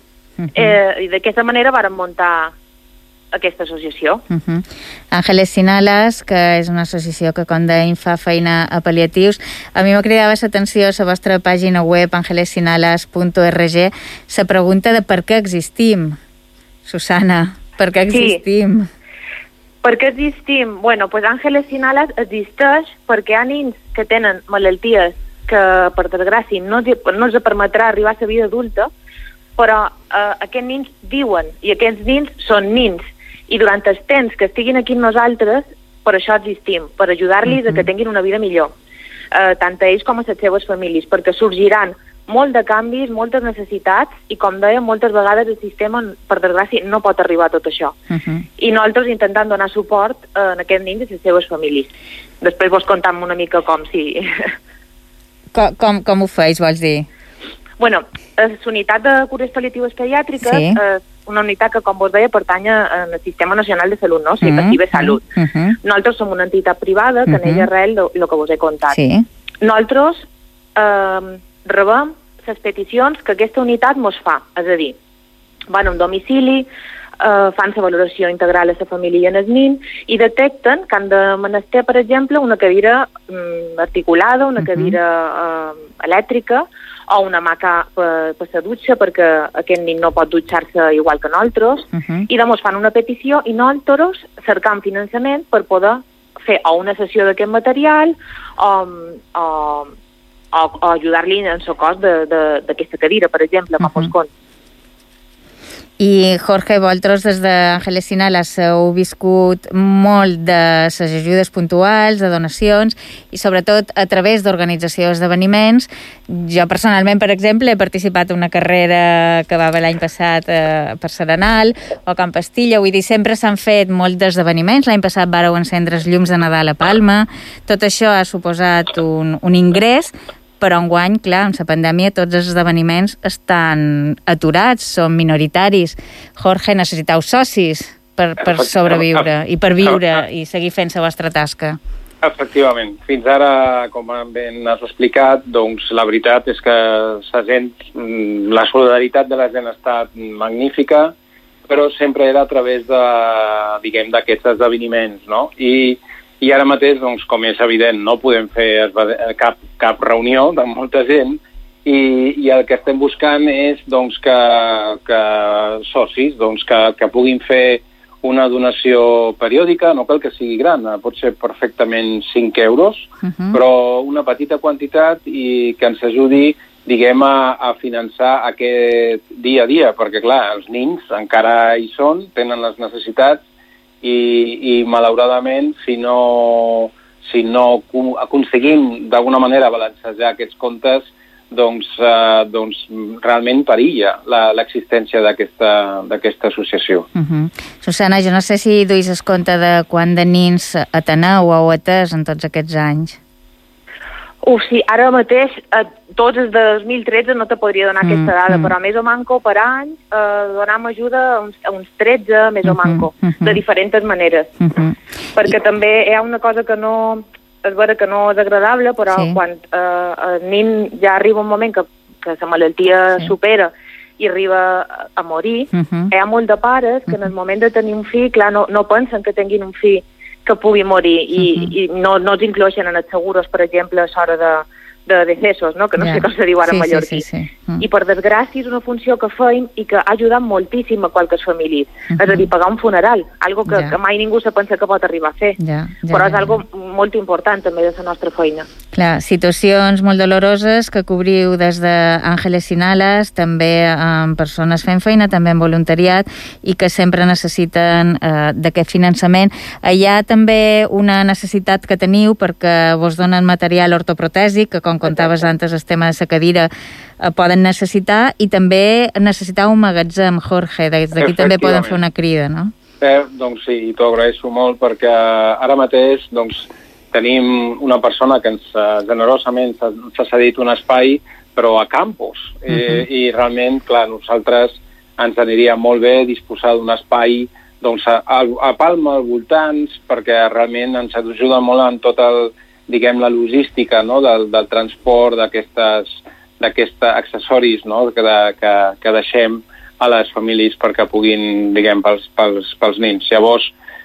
I d'aquesta manera vàrem muntar aquesta associació. Àngeles Sin Alas, que és una associació que, com dèiem, fa feina a pal·liatius. A mi m'cridava l'atenció a la vostra pàgina web, angelessinalas.org, la pregunta de per què existim. Susana, per què existim? Sí. Per què existim? Bueno, doncs Àngeles Sin Alas existeix perquè hi ha nins que tenen malalties que, per desgràcia, no els permetrà arribar a la vida adulta, però aquests nins viuen, i aquests nins són nins. I durant el temps que estiguin aquí amb nosaltres, per això existim, per ajudar-los a que tinguin una vida millor, tant a ells com a les seves famílies, perquè sorgiran molt de canvis, moltes necessitats i, com deia, moltes vegades el sistema, per desgràcia, no pot arribar a tot això. I nosaltres intentant donar suport a aquests nens i a les seves famílies. Després vos contam una mica com si... Com ho feis, vols dir? Bueno, la unitat de cures pal·liatives pediàtriques és una unitat que, com vos deia, pertany al Sistema Nacional de Salut, no? O sigui, que CIBE Salut. Nosaltres som una entitat privada que neix arrel del que vos he contat. Nosaltres rebem les peticions que aquesta unitat mos fa, és a dir, van a un domicili, fan la valoració integral a la família i al nin i detecten que han de menester, per exemple, una cadira articulada, una cadira elèctrica o una maca per la dutxa, perquè aquest nin no pot dutxar-se igual que nosaltres, i llavors fan una petició i nosaltres cercam finançament per poder fer o una sessió d'aquest material o ajudar-li en el cost d'aquesta cadira, per exemple, com us conto. I, Jorge, vosaltres des d'Ángeles sin Alas heu viscut molt de les ajudes puntuals, de donacions, i sobretot a través d'organització d'esdeveniments. Jo personalment, per exemple, he participat en una carrera que va haver l'any passat per Serenal o Camp Pastilla, vull dir, sempre s'han fet molts d'esdeveniments. L'any passat vàreu encendre els llums de Nadal a Palma. Tot això ha suposat un ingrés, però enguany, clar, amb la pandèmia tots els esdeveniments estan aturats, són minoritaris. Jorge, necessiteu socis per sobreviure i per viure i seguir fent la vostra tasca. Efectivament. Fins ara, com ben has explicat, doncs la veritat és que la solidaritat de la gent ha estat magnífica, però sempre era a través d'aquests esdeveniments, no? I ara mateix, doncs, com és evident, no podem fer cap reunió de molta gent i el que estem buscant és doncs, que socis doncs, que puguin fer una donació periòdica, no cal que sigui gran, pot ser perfectament 5 euros, però una petita quantitat i que ens ajudi, diguem, a finançar aquest dia a dia, perquè, clar, els nins encara hi són, tenen les necessitats, i malauradament si no aconseguim d'alguna manera balancejar aquests comptes doncs realment perilla l'existència d'aquesta associació. Susana, jo no sé si duis el compte de quant de nins ateneu o heu atès en tots aquests anys. Sí, ara mateix, tots els de 2013 no te podria donar aquesta dada, però més o manco per any donem ajuda a uns 13, més o manco, de diferents maneres. Perquè també hi ha una cosa que no és vera que no és agradable, però quan el nin ja arriba un moment que la malaltia supera i arriba a morir, hi ha molt de pares que en el moment de tenir un fill, clar, no pensen que tinguin un fill que pugui morir i no els incloixen en els seguros, per exemple, a l'hora de decessos, no? Que no sé com se diu ara en mallorquí. I per desgràcia és una funció que feim i que ha ajudat moltíssim a qualques famílies. És a dir, pagar un funeral, algo que mai ningú se pensa que pot arribar a fer. Però és algo molt important també de la nostra feina. Clar, situacions molt doloroses que cobriu des d'Ángeles sin Alas, també amb persones fent feina, també en voluntariat, i que sempre necessiten d'aquest finançament. Hi ha també una necessitat que teniu perquè vos donen material ortoprotèsic, que com contaves antes el tema de la cadira poden necessitar, i també necessitar un magatzem, Jorge, des d'aquí també poden fer una crida, no? Doncs sí, t'ho agraeixo molt perquè ara mateix tenim una persona que generosament ens ha cedit un espai, però a campus, i realment, clar, nosaltres ens aniria molt bé disposar d'un espai a Palma, als voltants, perquè realment ens ajuda molt en tot la logística del transport d'aquests accessoris que deixem a les famílies perquè puguin, diguem, pels nins. Llavors,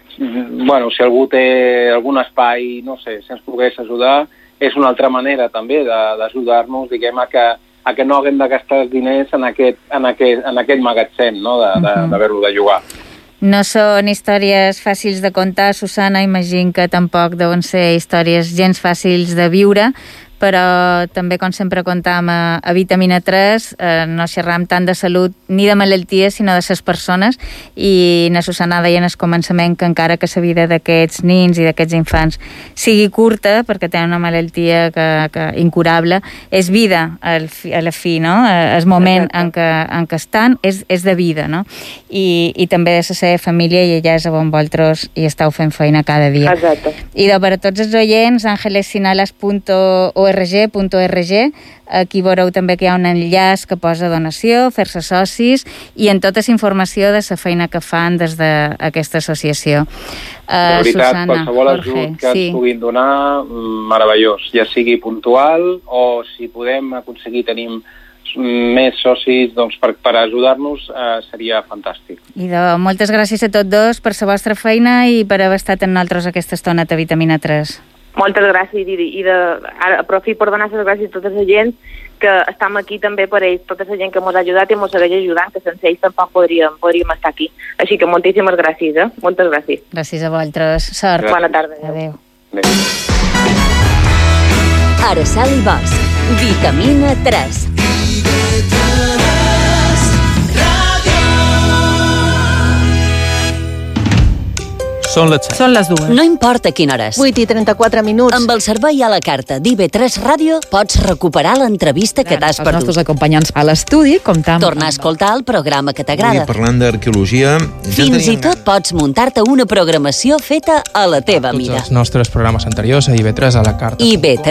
si algú té algun espai, no sé, si ens pogués ajudar, és una altra manera també d'ajudar-nos, diguem, a que no haguem de gastar els diners en aquest magatzem, d'haver-lo de llogar. No són històries fàcils de contar, Susana, imagino que tampoc deuen ser històries gens fàcils de viure, però també, com sempre, comptam a Vitamina 3, no xerram tant de salut ni de malalties, sinó de les persones, i na Susana deia en el començament que encara que la vida d'aquests nins i d'aquests infants sigui curta, perquè tenen una malaltia que incurable, és vida a la fi, no? El moment en què estan és de vida, no? I també de la seva família, i allà és on vosaltres hi esteu fent feina cada dia. Exacte. I per a tots els oients, angelessinales.org, aquí veureu també que hi ha un enllaç que posa donació, fer-se socis, i en tota la informació de la feina que fan des d'aquesta associació. De veritat, Susana, qualsevol ajut que ens puguin donar, meravellós, ja sigui puntual o si podem aconseguir tenir més socis per ajudar-nos, seria fantàstic. I moltes gràcies a tots dos per la vostra feina i per haver estat amb nosaltres aquesta estona a Vitamina 3. Moltes gràcies, i ara aprofito per donar les gràcies a tota la gent que estem aquí també per ells, tota la gent que ens ha ajudat i ens segueix ajudant, que sense ells tampoc podríem estar aquí. Així que moltíssimes gràcies, moltes gràcies. Gràcies a vosaltres. Sort. Bona tarda. Adéu. Araceli Bosch, Vitamina 3. Són les 7. Són les 2. No importa quina hora és. 8:34 minuts. Amb el servei a la carta d'IV3 Ràdio pots recuperar l'entrevista que t'has perdut. Els nostres acompanyants a l'estudi, tornar a escoltar el programa que t'agrada. Avui parlant d'arqueologia... Fins i tot pots muntar-te una programació feta a la teva mida. Els nostres programes anteriors a IB3 a la carta.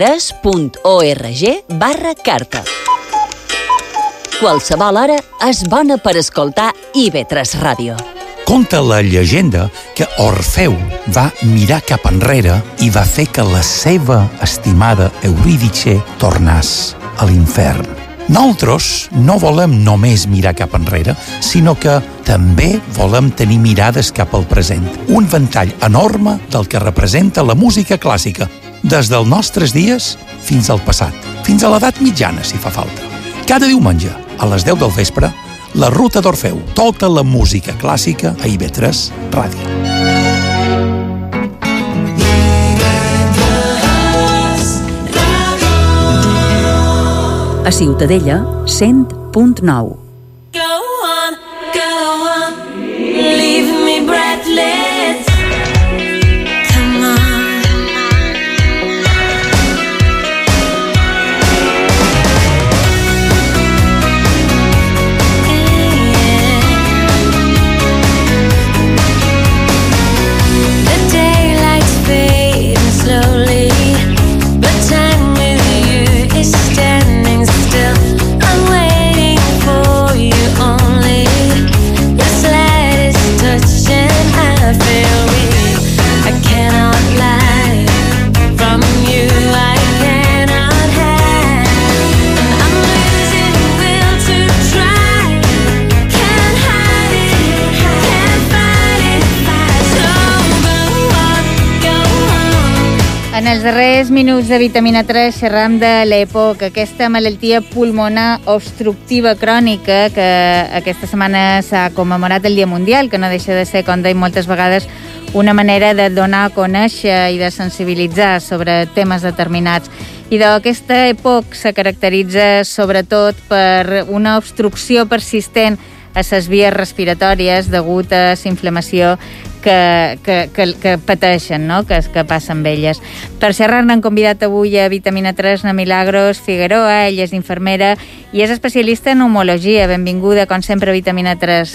ib3.org/carta. Qualsevol hora és bona per escoltar IB3 Ràdio. Conta la llegenda que Orfeu va mirar cap enrere i va fer que la seva estimada Eurídice tornés a l'infern. Nosaltres no volem només mirar cap enrere, sinó que també volem tenir mirades cap al present. Un ventall enorme del que representa la música clàssica, des dels nostres dies fins al passat, fins a l'edat mitjana, si fa falta. Cada diumenge, a les 10 del vespre, La Ruta d'Orfeu, tota la música clàssica a IB3 Ràdio. A Ciutadella, 100.9. Leave me breathless. Come on. The daylight's fading slowly, but time with you is standing still. I'm waiting for you only. The slightest touch and I feel weak. I cannot lie from you. I cannot hide. I'm losing will to try. Can't hide it, can't fight it. So go on, go on. En els darrers minuts de Vitamina 3 xerram de l'EPOC, aquesta malaltia pulmonar obstructiva crònica que aquesta setmana s'ha commemorat el Dia Mundial, que no deixa de ser, com deim moltes vegades, una manera de donar a conèixer i de sensibilitzar sobre temes determinats. I aquesta EPOC se caracteritza sobretot per una obstrucció persistent a les vies respiratòries degut a la inflamació que pateixen, no? que passen amb elles. Per xerrar-ne han convidat avui a Vitamina 3 na Milagros Figueroa. Ella és infermera i és especialista en pneumologia. Benvinguda, com sempre, a Vitamina 3.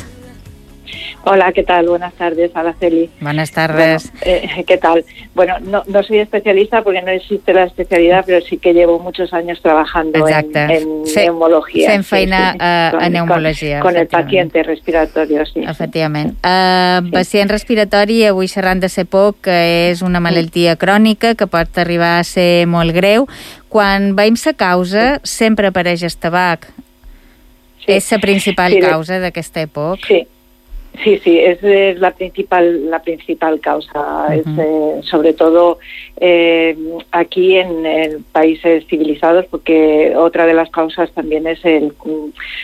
Hola, ¿qué tal? Buenas tardes, Araceli. Buenas tardes. Bueno, ¿qué tal? Bueno, no soy especialista porque no existe la especialidad, pero sí que llevo muchos años trabajando en neumología. Fent feina a neumologia. Con el paciente respiratorio, sí. Efectivament. Pacient respiratori, avui xerrant de CEPOC, que és una malaltia crònica que pot arribar a ser molt greu. Quan veiem la causa, sempre apareix el tabac. Sí. És la principal causa d'aquesta EPOC? Sí, es la principal causa. Es, sobre todo aquí en países civilizados, porque otra de las causas también es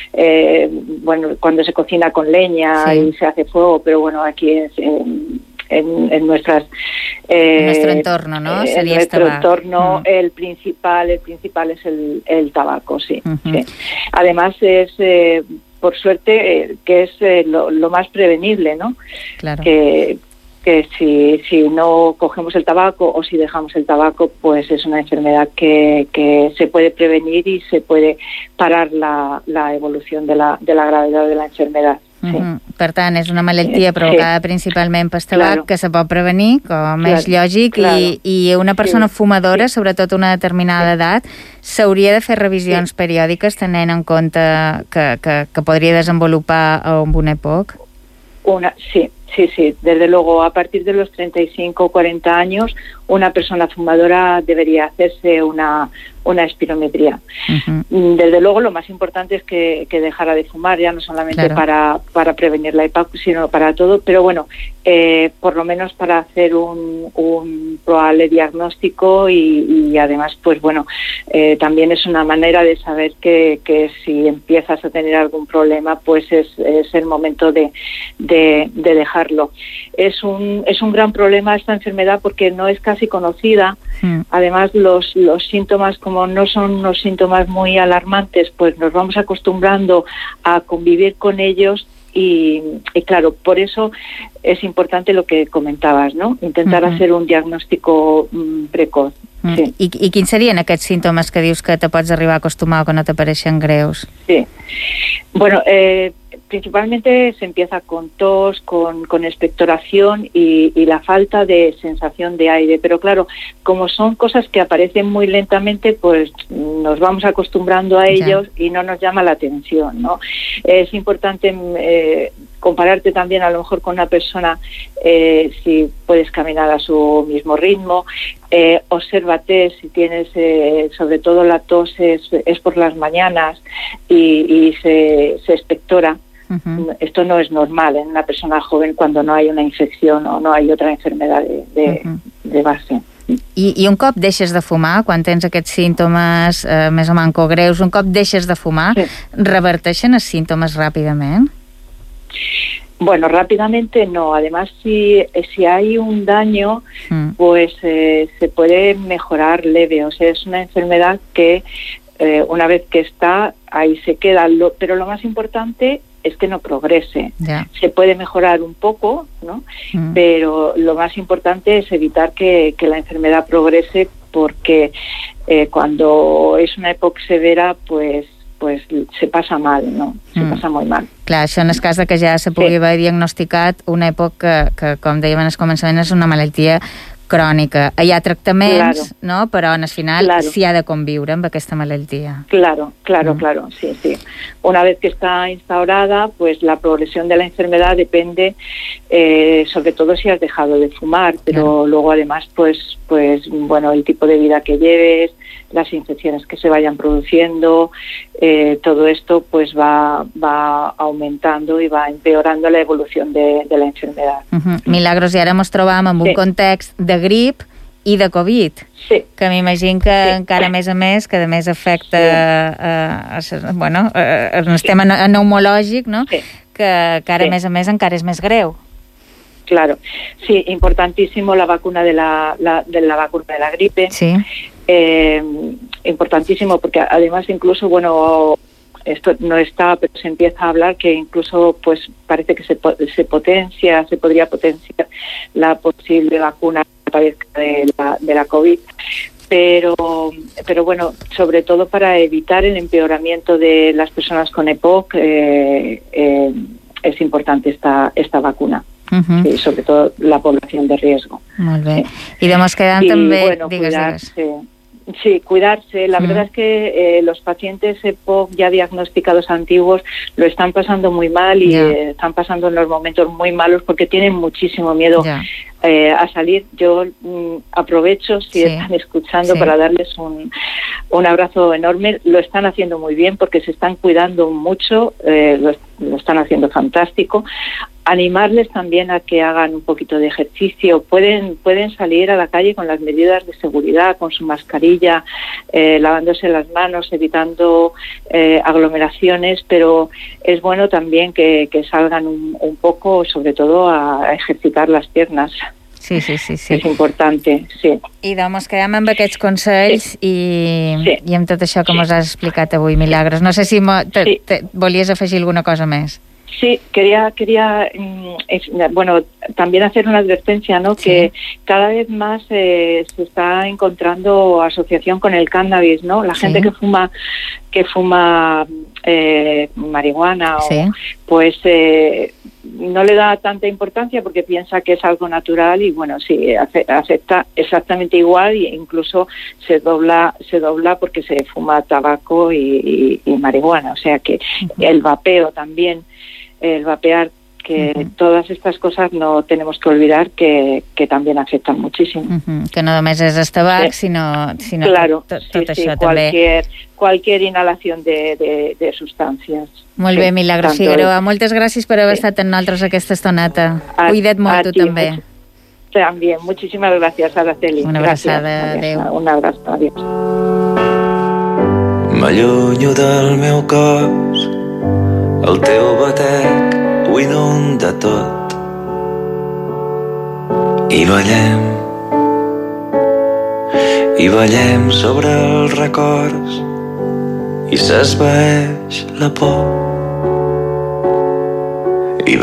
cuando se cocina con leña y se hace fuego, pero bueno, aquí en nuestro entorno, ¿no? Sería en nuestro entorno el principal es el tabaco, sí. Sí. Además es por suerte que es lo más prevenible, ¿no? Claro. Que si no cogemos el tabaco o si dejamos el tabaco, pues es una enfermedad que se puede prevenir y se puede parar la evolución de la gravedad de la enfermedad. Sí. Per tant, és una malaltia provocada principalment pel tabac, que se pot prevenir, com és lògic, i una persona fumadora, sobretot una determinada edat, s'hauria de fer revisions periòdiques tenint en compte que podria desenvolupar amb una EPOC? Sí, desde luego, a partir de los 35 o 40 años, una persona fumadora debería hacerse una espirometría. Desde luego, lo más importante es que dejara de fumar, ya no solamente para prevenir la EPOC, sino para todo, pero bueno, por lo menos para hacer un probable diagnóstico y además, pues bueno, también es una manera de saber que si empiezas a tener algún problema, pues es el momento de dejarlo. Es un gran problema esta enfermedad porque no es casi conocida. Además, los síntomas, como no son unos síntomas muy alarmantes, pues nos vamos acostumbrando a convivir con ellos y claro, por eso es importante lo que comentabas, ¿no? Intentar hacer un diagnóstico precoz. Sí. I quins serien aquests símptomes que dius que te pots arribar a acostumar o que no t'apareixen greus? Sí. Bueno, principalmente se empieza con tos, con expectoración y la falta de sensación de aire. Pero claro, como son cosas que aparecen muy lentamente, pues nos vamos acostumbrando a ellos y no nos llama la atención, ¿no? Es importante compararte también a lo mejor con una persona, si puedes caminar a su mismo ritmo, obsérvate si tienes, sobre todo la tos es por las mañanas y se expectora. Esto no es normal en una persona joven cuando no hay una infección o no hay otra enfermedad de base. I un cop deixes de fumar, quan tens aquests símptomes més o manco greus, un cop deixes de fumar, reverteixen els símptomes ràpidament? Bueno, rápidamente no. Además, si hay un daño, pues se puede mejorar leve. O sea, es una enfermedad que una vez que está, ahí se queda. Pero lo más importante es que no progrese. Se puede mejorar un poco, ¿no? Pero lo más importante es evitar que la enfermedad progrese, porque cuando es una EPOC severa, pues se passa mal, no? Se passa molt mal. Clar, això en el cas que ja se pugui haver diagnosticat una EPOC que, com dèiem en el començament, és una malaltia crònica. Hi ha tractaments, no? Però en el final s'hi ha de conviure amb aquesta malaltia. Claro, sí. Una vez que está instaurada, pues la progresión de la enfermedad depende, sobre todo si has dejado de fumar, pero luego además, pues bueno, el tipo de vida que lleves, las infecciones que se vayan produciendo, todo esto pues va aumentando y va empeorando la evolución de la enfermedad. Milagros, i ara ens trobam en un context de grip i de Covid, que m'imagino que encara més a més, que a més afecta el sistema neumològic, no? Que ara més a més encara és més greu. Claro, sí, importantísimo la vacuna de la vacuna de la gripe. Sí. Importantísimo, porque además incluso, bueno, esto no está, pero se empieza a hablar que incluso pues parece que se podría potenciar la posible vacuna de la COVID. Pero bueno, sobre todo para evitar el empeoramiento de las personas con EPOC, es importante esta vacuna. Sí, sobre todo la población de riesgo. Molt bé. I de Mosquedant també... Bueno, cuidarse. La verdad es que los pacientes EPOC ya diagnosticados antiguos lo están pasando muy mal y están pasando unos momentos muy malos porque tienen muchísimo miedo a salir. Yo aprovecho, si están escuchando, para darles un abrazo enorme. Lo están haciendo muy bien porque se están cuidando mucho, lo están haciendo fantástico. Animarles también a que hagan un poquito de ejercicio. Pueden salir a la calle con las medidas de seguridad, con su mascarilla, lavándose las manos, evitando aglomeraciones, pero es bueno también que salgan un poco, sobre todo a ejercitar las piernas. Sí. És important, sí. I doncs quedem amb aquests consells i amb tot això que mos has explicat avui, Milagros. No sé si volies afegir alguna cosa més. Sí, quería también hacer una advertencia, ¿no? Sí. Que cada vez más se está encontrando asociación con el cannabis, ¿no? La gente que fuma marihuana, pues no le da tanta importancia porque piensa que es algo natural y bueno, sí, afecta exactamente igual e incluso se dobla porque se fuma tabaco y marihuana, o sea que el vapeo también, el vapear, que todas estas cosas no tenemos que olvidar que también afectan muchísimo. Que no només és el tabac, sinó claro, tot això també. Cualquier inhalación de sustancias. Molt bé, Milagros Figueroa. Moltes gràcies per haver estat amb nosaltres aquesta estoneta. Cuida't molt, tu també. También, muchísimas gracias, Araceli. Una abraçada, adéu. Un abrazo, adiós. M'allunyo del meu cos, el teu batec ho inunda tot i ballem sobre els records i s'esvaeix la por i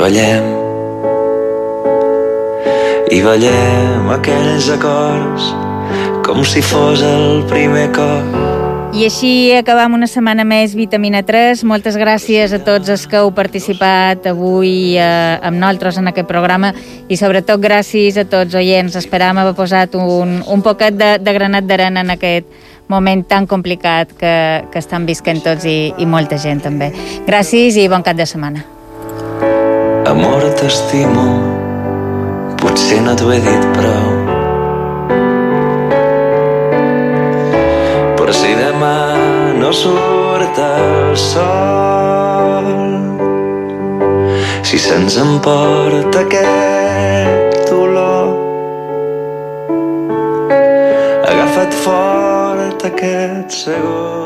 ballem aquells acords com si fos el primer cop. I així acabam una setmana més Vitamina 3. Moltes gràcies a tots els que heu participat avui amb nosaltres en aquest programa i sobretot gràcies a tots oients. Esperam haver posat un poquet de granet d'arena en aquest moment tan complicat que estan visquent tots i molta gent també. Gràcies i bon cap de setmana. Amor, t'estimo, potser no t'ho he dit prou, però si demà no surt el sol, si se'ns emporta aquest olor, agafa't fort aquest segon.